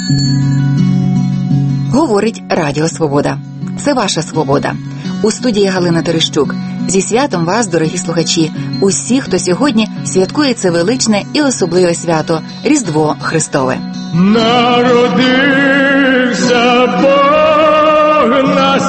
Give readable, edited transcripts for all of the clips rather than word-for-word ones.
Говорить Радіо Свобода. Це ваша свобода. У студії Галина Терещук. Зі святом вас, дорогі слухачі, усі, хто сьогодні святкує це величне і особливе свято – Різдво Христове. Народився Бог на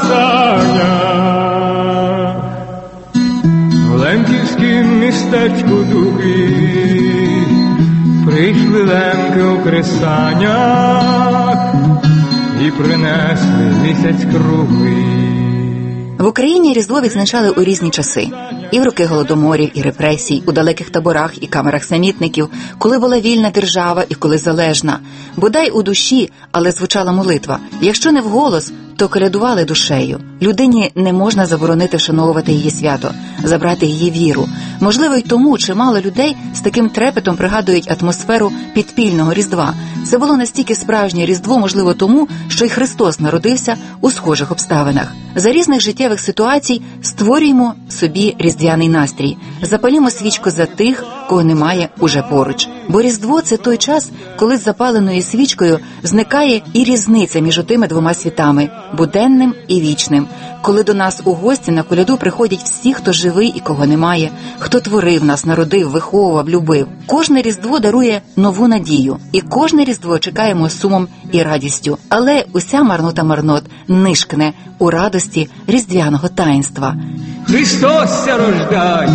санях, в лемківськім містечку Духи, прийшли лемки у кресанях і принесли місяць круглий. В Україні Різдво відзначали у різні часи. І в роки голодоморів, і репресій, у далеких таборах і камерах самітників, коли була вільна держава і коли залежна. Бодай у душі, але звучала молитва. Якщо не вголос, то колядували душею. Людині не можна заборонити вшановувати її свято, забрати її віру. Можливо, й тому чимало людей з таким трепетом пригадують атмосферу підпільного Різдва. Це було настільки справжнє Різдво, можливо, тому, що й Христос народився у схожих обставинах. За різних життєвих ситуацій створюємо собі різдвяний настрій. Запалімо свічку за тих, кого немає уже поруч. Бо Різдво – це той час, коли з запаленою свічкою зникає і різниця між отими двома світами – буденним і вічним. Коли до нас у гості на коляду приходять всі, хто живий і кого немає, хто творив нас, народив, виховував, любив. Кожне Різдво дарує нову надію. І кожне Різдво чекаємо з сумом і радістю. Але уся марнота марнот нишкне у радості різдвяного таїнства. Христос ся рождає,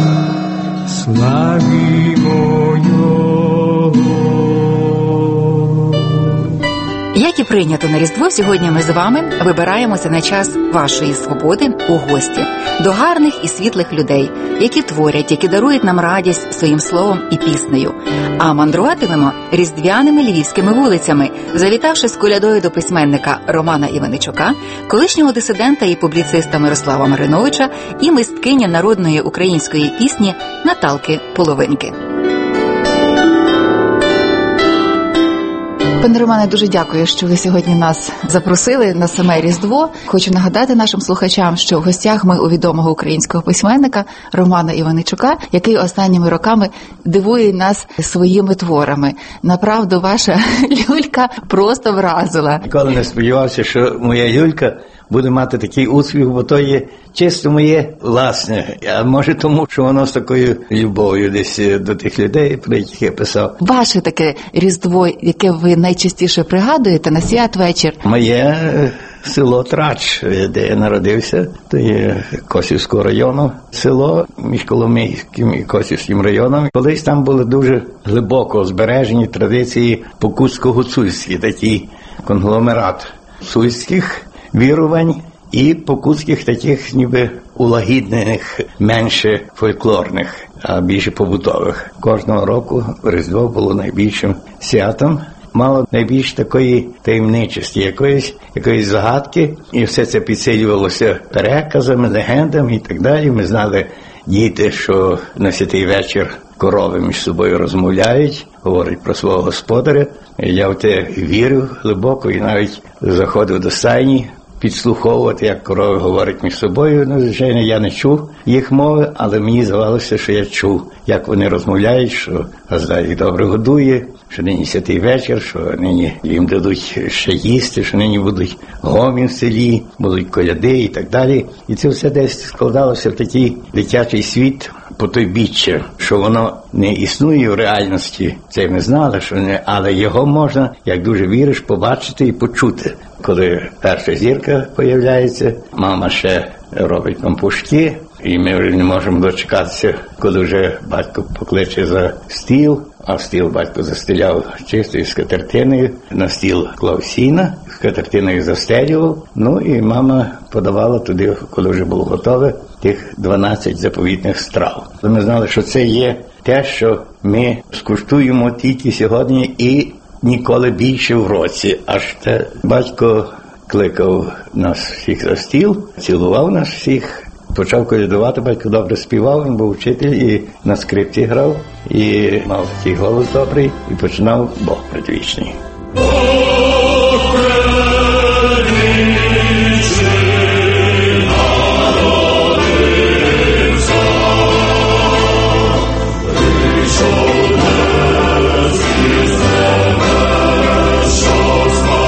славімо Його. Як і прийнято на Різдво, сьогодні ми з вами вибираємося на час вашої свободи у гості до гарних і світлих людей, які творять, які дарують нам радість своїм словом і піснею. А мандруватимемо різдвяними львівськими вулицями, завітавши з колядою до письменника Романа Іваничука, колишнього дисидента і публіциста Мирослава Мариновича і мисткині народної української пісні Наталки Половинки. Пане Романе, дуже дякую, що ви сьогодні нас запросили на саме Різдво. Хочу нагадати нашим слухачам, що в гостях ми у відомого українського письменника Романа Іваничука, який останніми роками дивує нас своїми творами. Направду, ваша люлька просто вразила. Ніколи не сподівався, що моя люлька буде мати такий успіх, бо то є чисто моє власне. А може тому, що воно з такою любов'ю десь до тих людей, про яких я писав. Ваше таке Різдво, яке ви найчастіше пригадуєте на святвечір? Моє село Трач, де я народився, то є Косівського району село між Коломийським і Косівським районом. Колись там були дуже глибоко збережені традиції покутсько-гуцульські, такий конгломерат гуцульських вірувань і покутських таких ніби улагіднених, менше фольклорних, а більше побутових. Кожного року Різдво було найбільшим святом, мало найбільш такої таємничості, якоїсь загадки, і все це підсилювалося переказами, легендами і так далі. Ми знали, діти, що на святий вечір корови між собою розмовляють, говорять про свого господаря. Я в те вірю глибоко і навіть заходив до стайні підслуховувати, як корови говорять між собою. Ну, звичайно, я не чув їх мови, але мені здавалося, що я чув, як вони розмовляють, що газда їх добре годує, що нині святий вечір, що нині їм дадуть ще їсти, що нині будуть гомін в селі, будуть коляди і так далі. І це все десь складалося в такий дитячий світ потойбіччя, що воно не існує в реальності. Це ми знали, що не, але його можна, як дуже віриш, побачити і почути. Коли перша зірка появляється, мама ще робить пампушки, і ми вже не можемо дочекатися, коли вже батько покличе за стіл, а стіл батько застеляв чистою скатертиною, на стіл клав сіна, скатертиною застелював, ну і мама подавала туди, коли вже було готове, тих 12 заповітних страв. Ми знали, що це є те, що ми скуштуємо тільки сьогодні і ніколи більше в році. Аж те батько кликав нас всіх за стіл, цілував нас всіх, почав колядувати, батько добре співав, він був вчитель і на скрипці грав, і мав такий голос добрий, і починав Бог предвічний. Що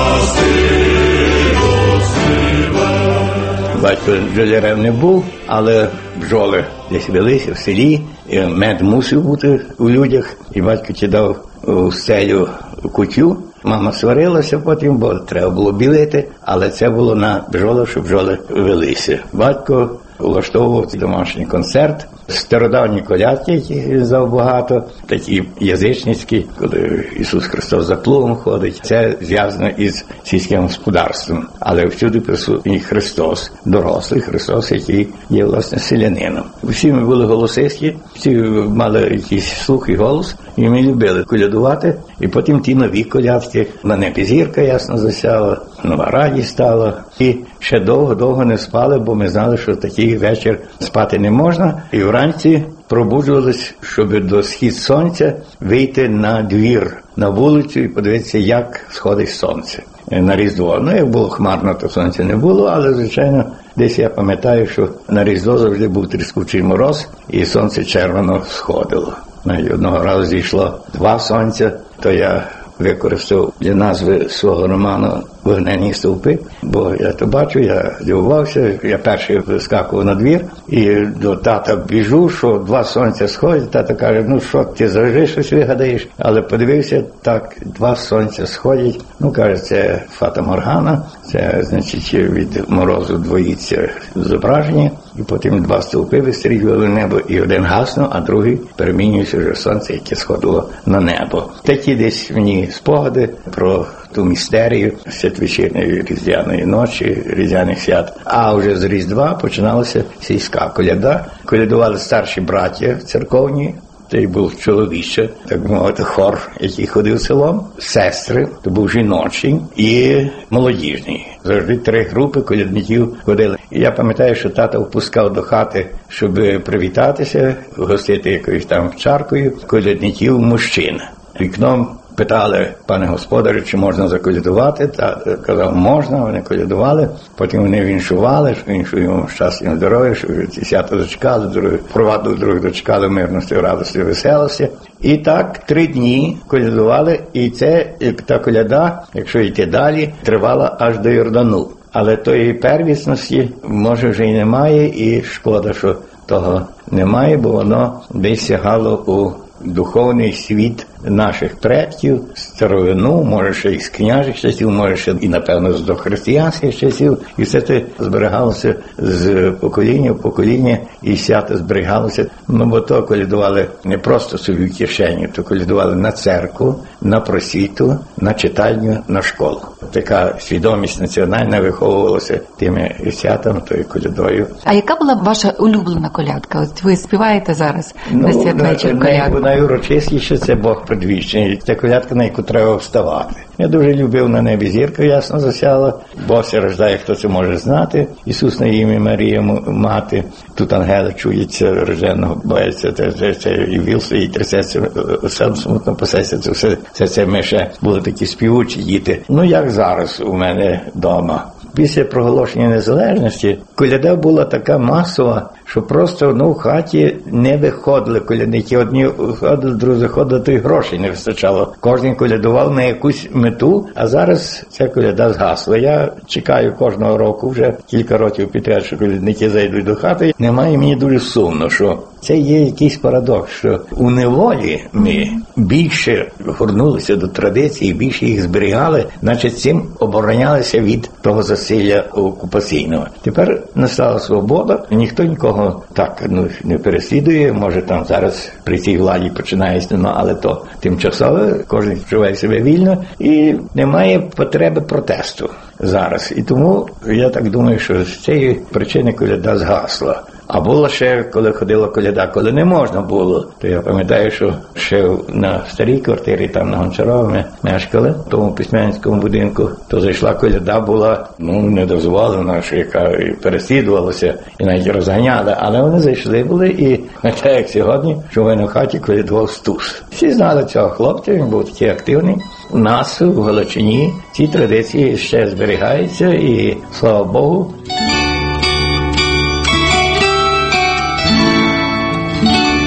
Батько бджолярем не був, але бджоли десь велися в селі, і мед мусив бути у людях, і батько кидав у стелю кутю. Мама сварилася потім, бо треба було білити, але це було на бджолах, щоб бджоли велися. Батько влаштовував домашній концерт, стародавні колядки, які він знав багато, такі язичницькі, коли Ісус Христос за плугом ходить. Це зв'язано із сільським господарством. Але всюди присутній Христос, дорослий Христос, який є, власне, селянином. Всі ми були голосистські, всі мали якийсь слух і голос, і ми любили колядувати. І потім ті нові колядки. На небі зірка ясно засяла, нова радість стала. І ще довго-довго не спали, бо ми знали, що такий вечір спати не можна. І вранці пробуджувались, щоб до схід сонця вийти на двір, на вулицю і подивитися, як сходить сонце на Різдво. Ну, як було хмарно, то сонця не було, але, звичайно, десь я пам'ятаю, що на Різдво завжди був тріскучий мороз, і сонце червоно сходило. Навіть одного разу зійшло 2 сонця, то я використав для назви свого роману «Вогняні стовпи», бо я то бачу, я дивувався, я перший вискакував на двір, і до тата біжу, що 2 сонця сходять, тато каже, ну що, ти завжди щось вигадаєш, але подивився, так, 2 сонця сходять, ну, каже, це Фата Моргана, це, значить, від морозу двоїться зображення, і потім 2 стовпи вистрілювали в небо, і один гаснув, а другий перемінюється вже сонце, яке сходило на небо. Такі десь мені спогади про ту містерію святвечірної різдвяної ночі, різдвяних свят. А вже з Різдва починалася сільська коляда. Колядували старші браття церковні, той був чоловіче, так мовити, хор, який ходив селом, сестри, то був жіночий і молодіжний. Завжди 3 групи колядників ходили. І я пам'ятаю, що тато впускав до хати, щоб привітатися, гостити якоюсь там чаркою колядників мужчин. Вікном питали пане господарю, чи можна заколядувати. Та казав, можна, вони колядували. Потім вони віншували, віншуємо щастя, здоров'я, що ці свята дочекали, провадили друг дочекали мирності, радості, веселості. І так 3 дні колядували, і це, та коляда, якщо йти далі, тривала аж до Йордану. Але тої первісності, може, вже й немає, і шкода, що того немає, бо воно десь сягало у духовний світ наших предків, старовину, може ще й з княжих часів, може ще і, напевно, з дохристиянських часів. І все це зберігалося з покоління в покоління, і свято зберігалося. Ну, бо то колядували не просто собі в кишеню, то колядували на церкву, на просвіту, на читальню, на школу. Така свідомість національна виховувалася тими святами, тою колядою. А яка була ваша улюблена колядка? От ви співаєте зараз на святвечір колядку? Найурочистіше це Бог предвічний. Це колядка, на яку треба вставати. Я дуже любив «На небі зірка ясно засяла». Бог се рождає, хто це може знати. Ісус на ім'я Марія мати. Тут ангели чуються, рожденого бояться. Це і віл стоїть, трясеться, сам смутно пасеться. Це ми ще були такі співучі діти. Ну, як зараз у мене вдома. Після проголошення незалежності коляда була така масова, що просто в хаті не виходили колядники. Одні ходили, другі ходили, то й грошей не вистачало. Кожен колядував на якусь мету, а зараз ця коляда згасла. Я чекаю кожного року, вже кілька років підряд, що колядники зайдуть до хати. Немає, мені дуже сумно, що це є якийсь парадокс, що у неволі ми більше горнулися до традицій, більше їх зберігали, значить цим оборонялися від того засилля окупаційного. Тепер настала свобода, ніхто нікого так не переслідує, може там зараз при цій владі починається, але то тимчасове, кожен відчуває себе вільно і немає потреби протесту зараз. І тому я так думаю, що з цієї причини коляда згасла. А було ще, коли ходила коляда, коли не можна було, то я пам'ятаю, що ще на старій квартирі, там на Гончарова ми мешкали, в тому письменницькому будинку, то зайшла коляда, була, недозволена, що яка переслідувалася, і навіть розганяли, але вони зайшли були, і пам'ятаю, як сьогодні, що в мене в хаті колядував Стус. Всі знали цього хлопця, він був такий активний. У нас, в Галичині, ці традиції ще зберігаються, і слава Богу. Ми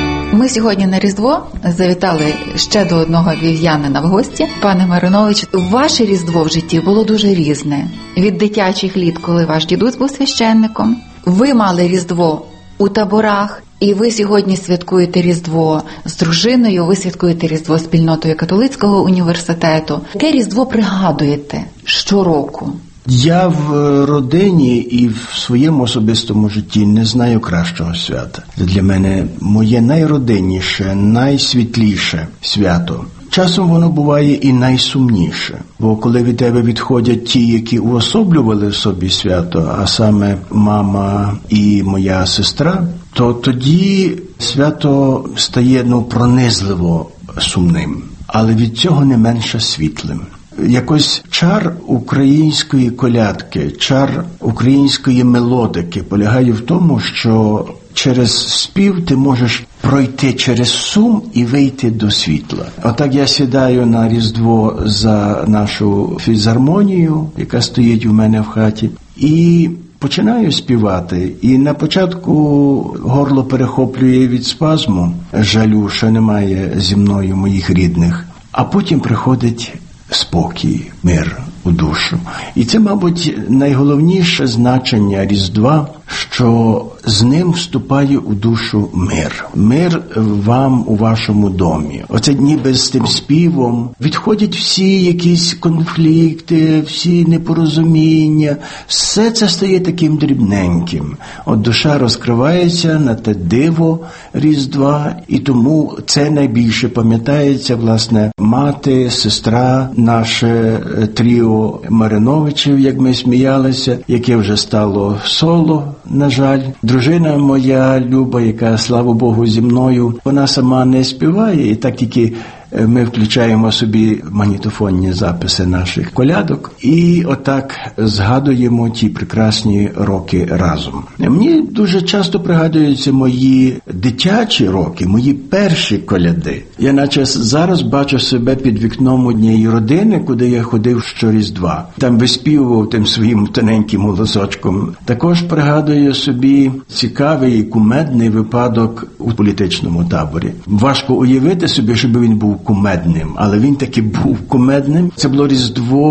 Ми сьогодні на Різдво завітали ще до одного львів'янина в гості. Пане Маринович, ваше Різдво в житті було дуже різне. Від дитячих літ, коли ваш дідусь був священником, ви мали Різдво у таборах, і ви сьогодні святкуєте Різдво з дружиною, ви святкуєте Різдво з спільнотою католицького університету. Яке Різдво пригадуєте щороку? Я в родині і в своєму особистому житті не знаю кращого свята. Це для мене моє найродинніше, найсвітліше свято. Часом воно буває і найсумніше, бо коли від тебе відходять ті, які уособлювали в собі свято, а саме мама і моя сестра, то тоді свято стає пронизливо сумним, але від цього не менше світлим. Якось чар української колядки, чар української мелодики полягає в тому, що через спів ти можеш пройти через сум і вийти до світла. Отак я сідаю на Різдво за нашу фізгармонію, яка стоїть у мене в хаті, і починаю співати. І на початку горло перехоплює від спазму, жалю, що немає зі мною моїх рідних, а потім приходить спокій, мир у душу. І це, мабуть, найголовніше значення Різдва, що з ним вступає у душу мир. Мир вам у вашому домі. Оце ніби з тим співом відходять всі якісь конфлікти, всі непорозуміння. Все це стає таким дрібненьким. От душа розкривається на те диво Різдва, і тому це найбільше пам'ятається, власне, мати, сестра, наше тріо Мариновичів, як ми сміялися, яке вже стало соло, на жаль. Дружина моя Люба, яка, слава Богу, зі мною, вона сама не співає, і так тільки ми включаємо собі магнітофонні записи наших колядок і отак згадуємо ті прекрасні роки разом. Мені дуже часто пригадуються мої дитячі роки, мої перші коляди. Я наче зараз бачу себе під вікном однієї родини, куди я ходив щоріздва. Там виспівував тим своїм тоненьким голосочком. Також пригадую собі цікавий і кумедний випадок у політичному таборі. Важко уявити собі, щоб він був кумедним, але він таки був кумедним. Це було Різдво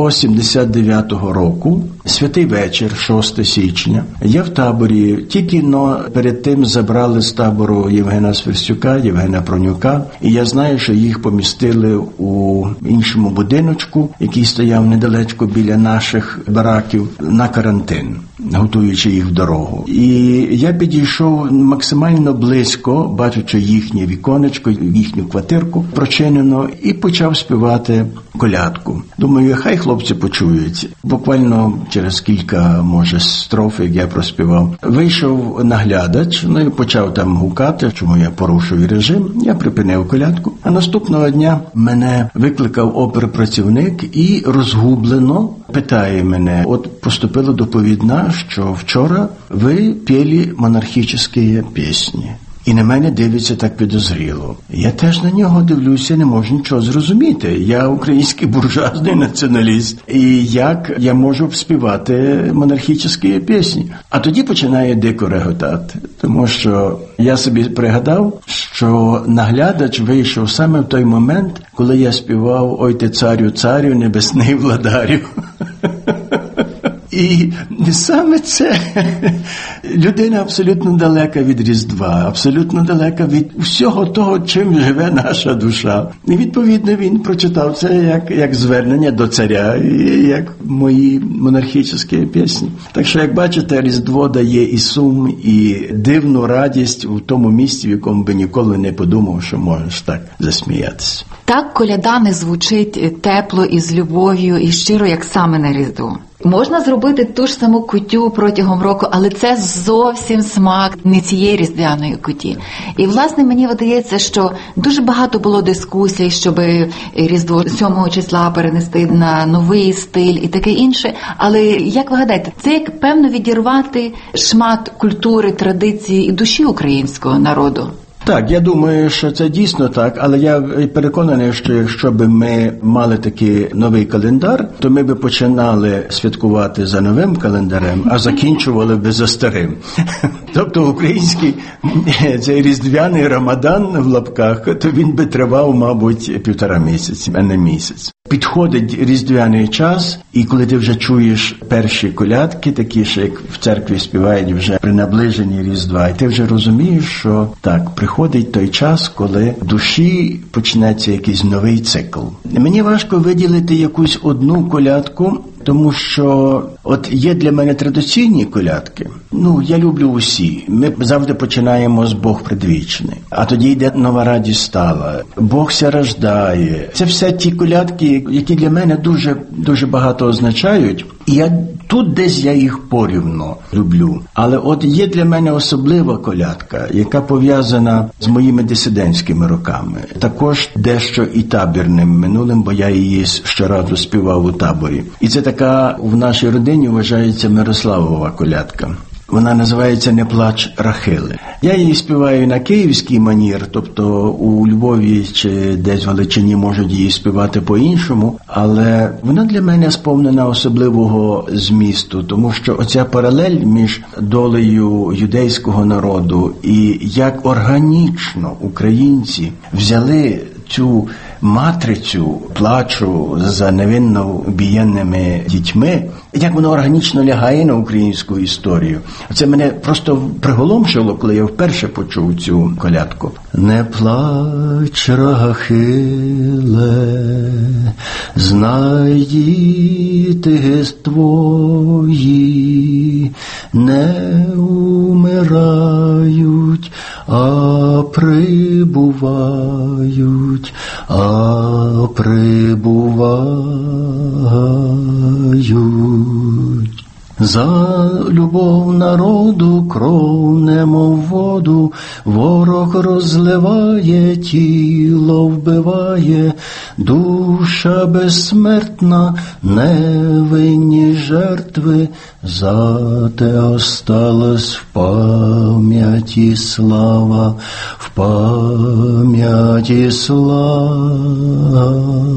79-го року, святий вечір, 6 січня. Я в таборі, тільки перед тим забрали з табору Євгена Сверстюка, Євгена Пронюка, і я знаю, що їх помістили у іншому будиночку, який стояв недалечко біля наших бараків, на карантин, готуючи їх в дорогу. І я підійшов максимально близько, бачачи їхнє віконечко, їхню квартирку прочинено, і почав співати колядку. Думаю, хай хлопці почують. Буквально через кілька, може, строф, як я проспівав. Вийшов наглядач, і почав там гукати, чому я порушую режим. Я припинив колядку. А наступного дня мене викликав оперпрацівник і розгублено питає мене: от поступила доповідна, що вчора ви пели монархічні пісні. І на мене дивиться так підозріло. Я теж на нього дивлюся, не можу нічого зрозуміти. Я український буржуазний націоналіст. І як я можу співати монархічні пісні? А тоді починає дико реготати. Тому що я собі пригадав, що наглядач вийшов саме в той момент, коли я співав «Ой ти царю, царю, небесний владарю». І саме це людина абсолютно далека від Різдва, абсолютно далека від всього того, чим живе наша душа. І відповідно він прочитав це як звернення до царя, як мої монархічні пісні. Так що, як бачите, Різдво дає і сум, і дивну радість у тому місці, в якому би ніколи не подумав, що можеш так засміятися. Так коляда не звучить тепло і з любов'ю, і щиро, як саме на Різдво. Можна зробити ту ж саму кутю протягом року, але це зовсім смак не цієї різдвяної куті. І, власне, мені видається, що дуже багато було дискусій, щоб Різдво 7 числа перенести на новий стиль і таке інше. Але, як ви гадаєте, це як, певно, відірвати шмат культури, традиції і душі українського народу? Так, я думаю, що це дійсно так, але я переконаний, що якщо б ми мали такий новий календар, то ми б починали святкувати за новим календарем, а закінчували б за старим. Тобто український цей різдвяний Рамадан в лапках, то він би тривав, мабуть, 1,5 місяці, а не місяць. Підходить різдвяний час, і коли ти вже чуєш перші колядки, такі ж, як в церкві співають вже при наближенні Різдва, і ти вже розумієш, що так, приходить той час, коли в душі почнеться якийсь новий цикл. Мені важко виділити якусь одну колядку, тому що от є для мене традиційні колядки. Я люблю усі. Ми завжди починаємо з Бог предвічний. А тоді йде нова радість стала. Бог ся рождає. Це все ті колядки, які для мене дуже, дуже багато означають. І тут десь я їх порівно люблю. Але от є для мене особлива колядка, яка пов'язана з моїми дисидентськими роками. Також дещо і табірним минулим, бо я її щоразу співав у таборі. І це така в нашій родині вважається Мирославова колядка. Вона називається «Не плач, Рахили». Я її співаю на київський манір, тобто у Львові чи десь в Галичині можуть її співати по-іншому, але вона для мене сповнена особливого змісту, тому що оця паралель між долею юдейського народу і як органічно українці взяли цю матрицю плачу за невинно убієнними дітьми, як воно органічно лягає на українську історію. Це мене просто приголомшило, коли я вперше почув цю колядку. Не плач, Рахиле, знай, діти твої не умирають, а прибувають, За любов народу кров немов воду, ворог розливає, тіло вбиває, душа безсмертна, невинні жертви, зате осталась в пам'яті слава, в пам'яті слава.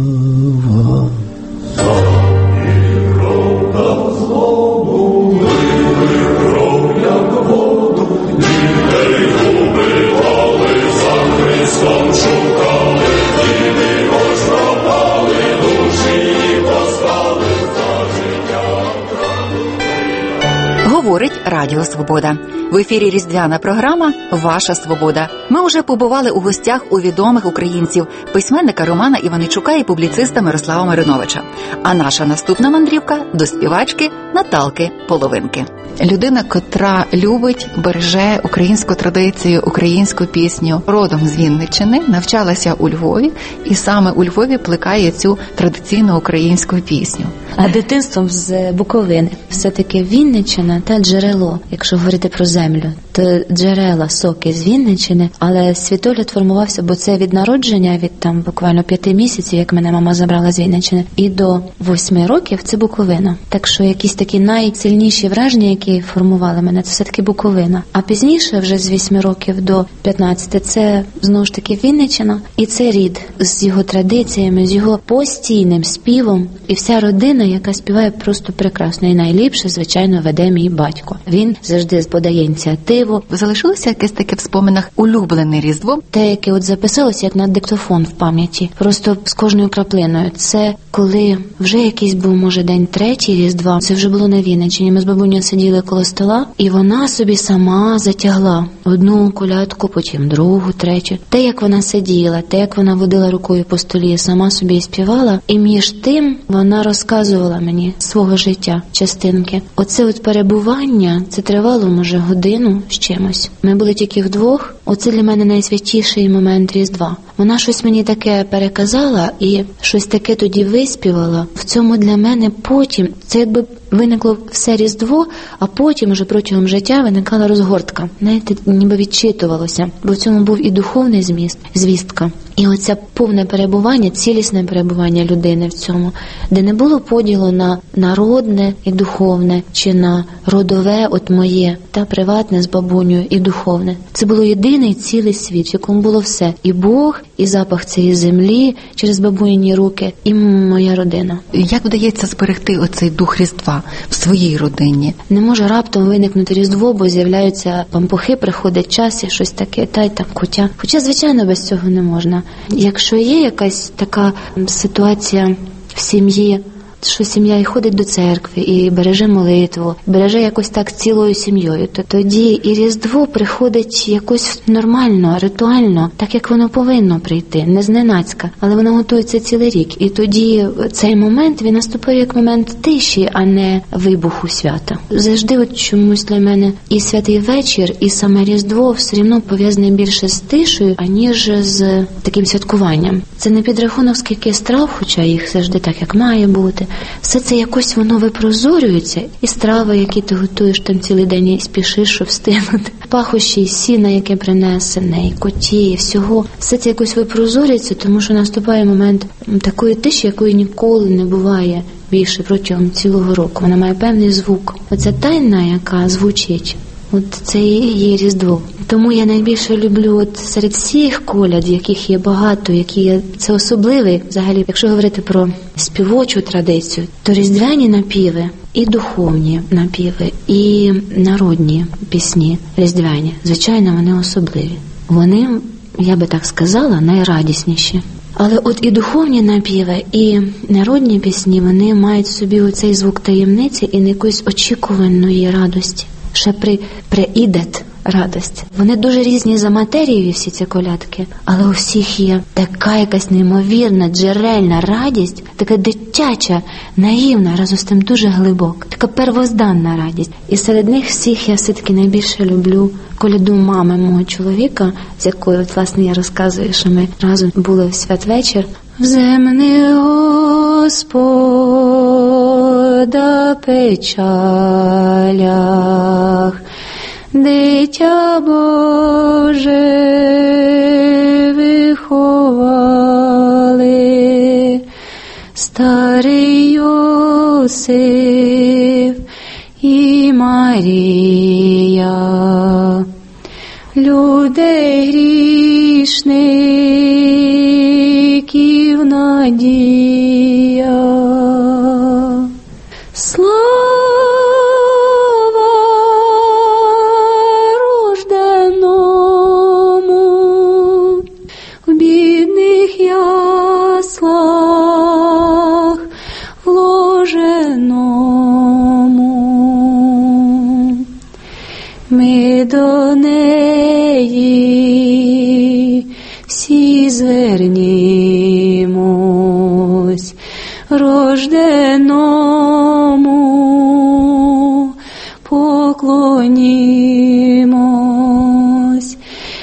Говорить Радіо Свобода. В ефірі різдвяна програма «Ваша свобода». Ми вже побували у гостях у відомих українців, письменника Романа Іваничука і публіциста Мирослава Мариновича. А наша наступна мандрівка – до співачки Наталки Половинки. Людина, котра любить, береже українську традицію, українську пісню, родом з Вінниччини, навчалася у Львові і саме у Львові плекає цю традиційну українську пісню. А дитинством з Буковини. Все-таки Вінниччина та джерело, якщо говорити про землю, то джерела, соки з Вінниччини, але світогляд формувався, бо це від народження, від там буквально 5 місяців, як мене мама забрала з Вінниччини, і до 8 років це Буковина. Так що якісь такі найсильніші враження, які формували мене, це все-таки Буковина. А пізніше, вже з 8 років до 15, це знову ж таки Вінниччина, і це рід з його традиціями, з його постійним співом, і вся родина, яка співає просто прекрасно. І найліпше, звичайно, веде мій батько. Він завжди подає ініціативу. Залишилося якесь таке в споминах улюблене Різдво? Те, яке от записалося, як на диктофон в пам'яті. Просто з кожною краплиною. Це коли вже якийсь був, може, день 3-й Різдва. Це вже було на Вінниччині. Ми з бабунею сиділи коло стола, і вона собі сама затягла одну колядку, потім другу, третю. Те, як вона сиділа, те, як вона водила рукою по столі, сама собі і співала. І між тим вона розказувала мені свого життя, частинки. Оце от перебування, це тривало, може, годину з чимось. Ми були тільки вдвох. Оце для мене найсвятіший момент Різдва. Вона щось мені таке переказала і щось таке тоді виспівала. В цьому для мене потім, це якби виникло все Різдво, а потім вже протягом життя виникала розгортка. Знаєте, ніби відчитувалося, бо в цьому був і духовний зміст, звістка. І оце повне перебування, цілісне перебування людини в цьому, де не було поділу на народне і духовне, чи на родове, от моє, та приватне з бабунею і духовне. Це було єдине єдиний цілий світ, в якому було все. І Бог, і запах цієї землі через бабуїні руки, і моя родина. Як вдається зберегти оцей дух Різдва в своїй родині? Не може раптом виникнути Різдво, бо з'являються пампухи, приходить час і щось таке, та й там кутя. Хоча, звичайно, без цього не можна. Якщо є якась така ситуація в сім'ї, що сім'я і ходить до церкви, і береже молитву, береже якось так цілою сім'єю, то тоді і Різдво приходить якось нормально, ритуально, так як воно повинно прийти, не зненацька, але воно готується цілий рік. І тоді цей момент, він наступає як момент тиші, а не вибуху свята. Завжди от чомусь для мене і святий вечір, і саме Різдво все рівно пов'язане більше з тишею, аніж з таким святкуванням. Це не підрахунок, скільки страв, хоча їх завжди так, як має бути. Все це якось воно випрозорюється, і страви, які ти готуєш там цілий день і спішиш, щоб встигнути. Пахощі, сіна, яке принесене, і коті, і всього. Все це якось випрозорюється, тому що наступає момент такої тиші, якої ніколи не буває більше протягом цілого року. Вона має певний звук. Оця тайна, яка звучить, от це і є Різдво. Тому я найбільше люблю от серед всіх коляд, яких є багато, які є, це особливий, взагалі, якщо говорити про співочу традицію, то різдвяні напіви і духовні напіви, і народні пісні різдвяні, звичайно, вони особливі. Вони, я би так сказала, найрадісніші. Але от і духовні напіви, і народні пісні, вони мають в собі оцей звук таємниці і якоїсь очікуваної радості. Ще приідет радость. Вони дуже різні за матерією, всі ці колядки, але у всіх є така якась неймовірна, джерельна радість, така дитяча, наївна, разом з тим дуже глибока, така первозданна радість. І серед них всіх я все-таки найбільше люблю коляду мами мого чоловіка, з якою, от, власне, я розказую, що ми разом були в святвечір. В земних Господа печалях Дитя Боже виховали, старий Йосиф і Марія, людей грішників надія. Слава рожденому в бідних яслах вложеному. Ми до неї всі звернімось, рожденому поклонімось.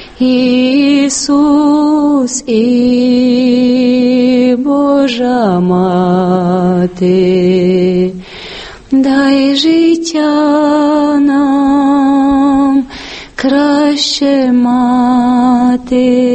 Ісус і Божа Мати, дай життя нам краще мати.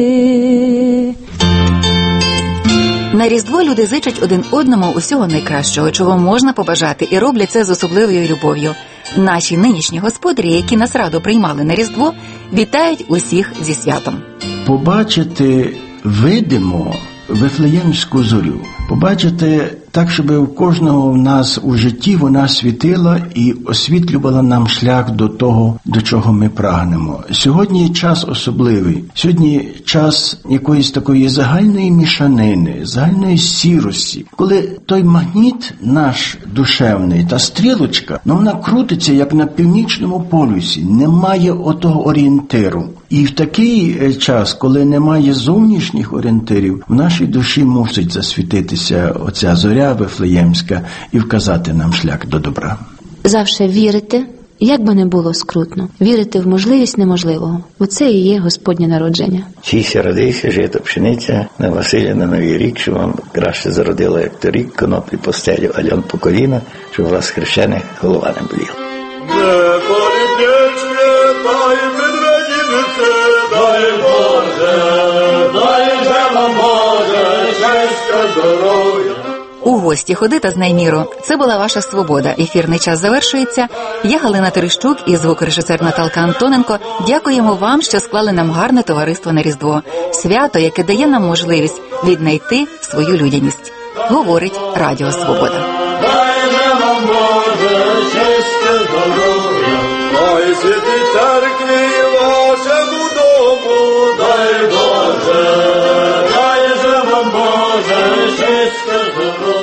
На Різдво люди зичать один одному усього найкращого, чого можна побажати, і роблять це з особливою любов'ю. Наші нинішні господарі, які нас радо приймали на Різдво, вітають усіх зі святом. Побачити видимо Вифлеємську зорю, побачити так, щоб у кожного в нас у житті вона світила і освітлювала нам шлях до того, до чого ми прагнемо. Сьогодні час особливий. Сьогодні час якоїсь такої загальної мішанини, загальної сірості. Коли той магніт наш душевний, та стрілочка, вона крутиться, як на північному полюсі. Немає отого орієнтиру. І в такий час, коли немає зовнішніх орієнтирів, в нашій душі мусить засвітитися оця зоря Вифлеємська і вказати нам шлях до добра. Завше вірити, як би не було скрутно, вірити в можливість неможливого. Оце і є Господнє народження. Чийся родився, жито пшениця, на Василя на Новий рік, щоб вам краще зародило, як торік, коноплі по стелю, альон по коліна, щоб у вас хрещених голова не боліла. Дай Боже, дай же нам Боже, щастя, здоров'я. У гості ходи та знай міру. Це була ваша свобода. Ефірний час завершується. Я Галина Терещук і звукорежисер Наталка Антоненко. Дякуємо вам, що склали нам гарне товариство на Різдво. Свято, яке дає нам можливість віднайти свою людяність. Говорить Радіо Свобода. Дай святій церкві вашому дому, дай Боже, дай же вам Боже, щастя, здоров'я.